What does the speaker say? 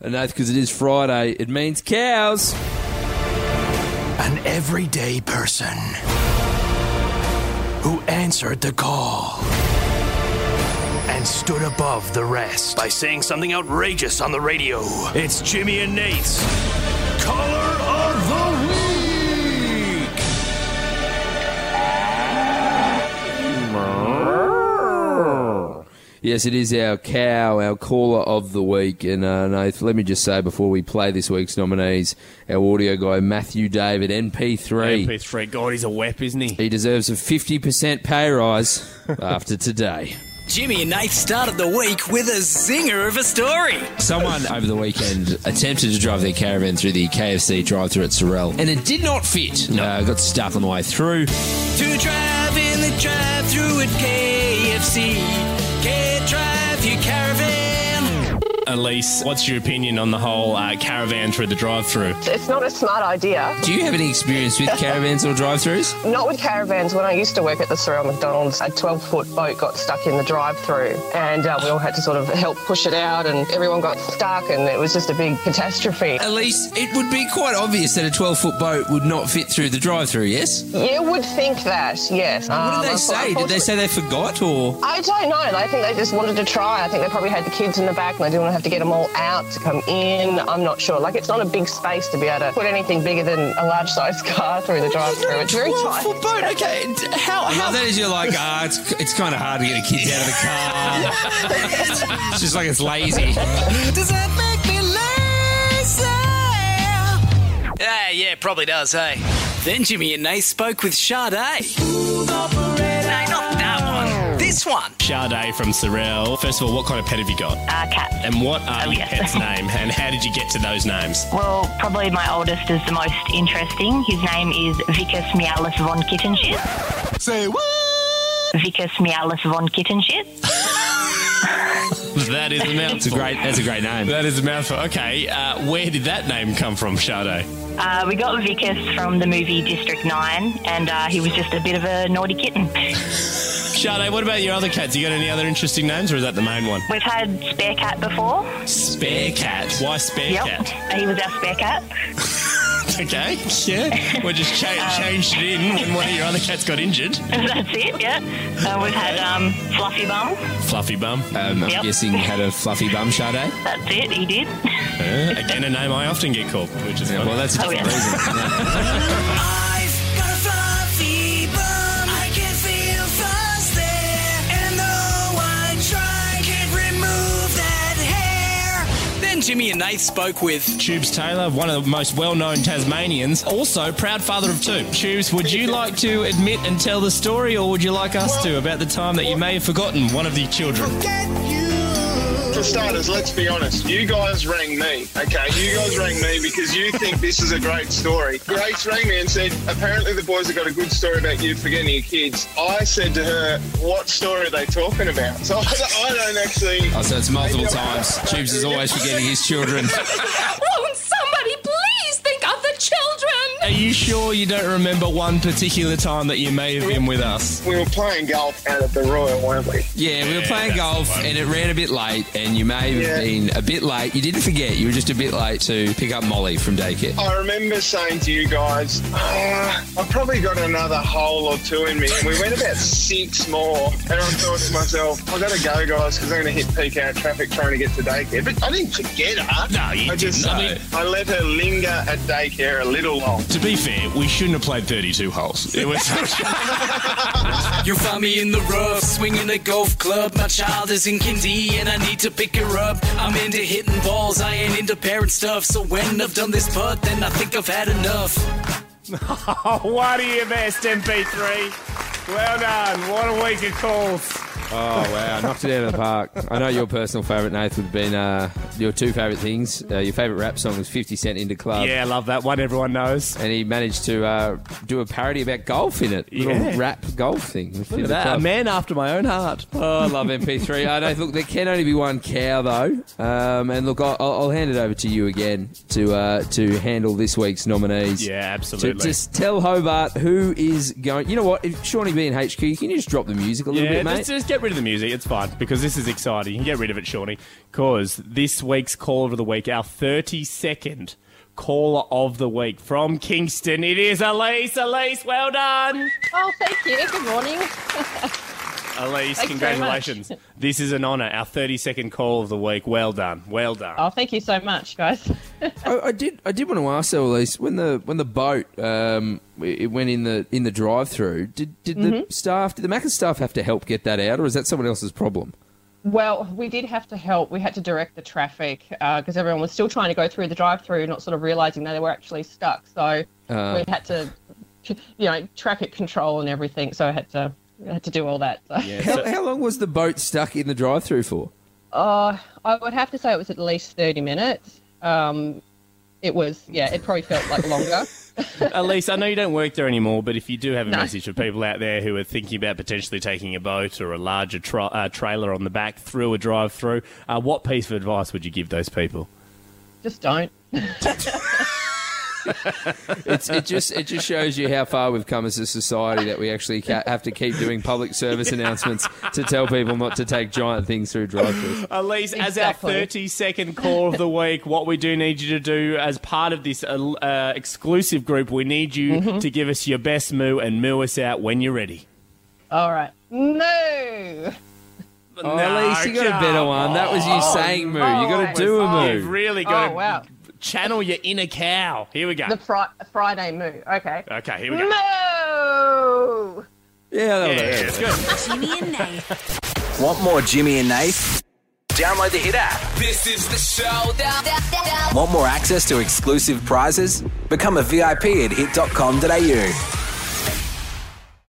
And Nath, because it is Friday, it means cows. An everyday person who answered the call and stood above the rest by saying something outrageous on the radio. It's Jimmy and Nate's Caller of the Week. Yes, it is our cow, our caller of the week. And Nath, let me just say before we play this week's nominees, our audio guy, Matthew David, MP3. MP3, God, he's a wep, isn't he? He deserves a 50% pay rise after today. Jimmy and Nath started the week with a zinger of a story. Someone over the weekend attempted to drive their caravan through the KFC drive-thru at Sorell, and it did not fit. Got stuck on the way through. To drive in the drive-thru at KFC. Can't drive your caravan. Elise, what's your opinion on the whole caravan through the drive-thru? It's not a smart idea. Do you have any experience with caravans or drive-thrus? Not with caravans. When I used to work at the Sorell McDonald's, a 12-foot boat got stuck in the drive-thru, and we all had to sort of help push it out, and everyone got stuck, and it was just a big catastrophe. Elise, it would be quite obvious that a 12-foot boat would not fit through the drive-thru, yes? You would think that, yes. What did they say? Did they say they forgot, or...? I don't know. I think they just wanted to try. I think they probably had the kids in the back, and they didn't want to have to get them all out to come in. I'm not sure. Like, it's not a big space to be able to put anything bigger than a large-sized car through the drive-thru. It's very tight. Boat, okay. How that is, you're like, it's kind of hard to get the kids out of the car. It's just like it's lazy. Does that make me lazy? Yeah, probably does, hey. Then Jimmy and Nath spoke with Sade. No, not that one. This one. Sade from Sorell. First of all, what kind of pet have you got? Cat. And what are your yes. pet's name? And how did you get to those names? Well, probably my oldest is the most interesting. His name is Vicus Meowless von Kittenshit. Say what? Vicus Meowless von Kittenshit. That is a mouthful. That's a great name. That is a mouthful. Okay, where did that name come from, Sade? We got Vicus from the movie District 9, and he was just a bit of a naughty kitten. Sade, what about your other cats? You got any other interesting names, or is that the main one? We've had Spare Cat before. Spare Cat? Why Spare Cat? He was our spare cat. Okay, yeah. We just changed it in when one of your other cats got injured. That's it, yeah. We've had Fluffy Bum. Fluffy Bum. I'm guessing he had a fluffy bum, Sade? That's it, he did. Again, a name I often get called, which is funny. Well, that's a different reason. I've got a fluffy bum. I can feel fuzz there. And though I try, can't remove that hair. Then Jimmy and Nath spoke with Tubes Taylor, one of the most well-known Tasmanians, also proud father of two. Tubes, would you like to admit and tell the story, or would you like us to, about the time that you may have forgotten one of the children? For starters, let's be honest. You guys rang me, okay? You guys rang me because you think this is a great story. Grace rang me and said, apparently the boys have got a good story about you forgetting your kids. I said to her, what story are they talking about? So I don't actually... Oh, so it's multiple times. Tubes is always forgetting his children. Won't somebody please think of the children? Are you sure you don't remember one particular time that you may have been with us? We were playing golf out at the Royal, weren't we? Yeah, we were playing golf and it ran a bit late, and you may have been a bit late. You didn't forget, you were just a bit late to pick up Molly from daycare. I remember saying to you guys, I've probably got another hole or two in me. And we went about 6 more. And I thought to myself, I've got to go, guys, because I'm going to hit peak hour traffic trying to get to daycare. But I didn't forget her. No, you didn't. I let her linger at daycare a little long. To be fair, we shouldn't have played 32 holes. It was... You'll find me in the rough, swinging a golf club. My child is in kindy and I need to pick her up. I'm into hitting balls, I ain't into parent stuff. So when I've done this putt, then I think I've had enough. What are you best, MP3? Well done. What a week of calls. Oh, wow. Knocked it out of the park. I know your personal favourite, Nath, would have been your two favourite things. Your favourite rap song was 50 Cent Into Club. Yeah, I love that one. Everyone knows. And he managed to do a parody about golf in it. Little rap golf thing. Look at that. A man after my own heart. Oh, I love MP3. Nath, look, there can only be one cow, though. And look, I'll hand it over to you again to handle this week's nominees. Yeah, absolutely. Just tell Hobart who is going... You know what? If Shawnee B in HQ, can you just drop the music a little bit, mate? Just get rid of the music. It's fine because this is exciting. You can get rid of it, Shawnee, because this week's Caller of the Week, our 32nd Caller of the Week from Kingston, it is Elise. Elise, well done. Oh, thank you. Good morning. Elise, Thanks congratulations. This is an honour. Our 32nd Call of the Week. Well done. Well done. Oh, thank you so much, guys. I did want to ask though, Elise, when the boat it went in the drive-through, did the Macca's staff have to help get that out, or is that someone else's problem? Well, we did have to help. We had to direct the traffic because everyone was still trying to go through the drive-through, not sort of realising they were actually stuck. So we had to, traffic control and everything. So I had to do all that. So. Yeah, how long was the boat stuck in the drive-through for? I would have to say it was at least 30 minutes. It probably felt like longer. Elise, I know you don't work there anymore, but if you do have a message for people out there who are thinking about potentially taking a boat or a larger trailer on the back through a drive-through, what piece of advice would you give those people? Just don't. It just shows you how far we've come as a society that we actually have to keep doing public service announcements to tell people not to take giant things through drive-thrus. Elise, as our 32nd Call of the Week, what we do need you to do as part of this exclusive group, we need you to give us your best moo and moo us out when you're ready. All right. No. Elise, you got a better one. That was you saying moo. You got to do a moo. You've really got to channel your inner cow. Here we go. The Friday moo. Okay. Okay, here we go. Moo! Yeah, that's good. Jimmy and Nath. Want more Jimmy and Nath? Download the Hit app. This is the show. Want more access to exclusive prizes? Become a VIP at hit.com.au.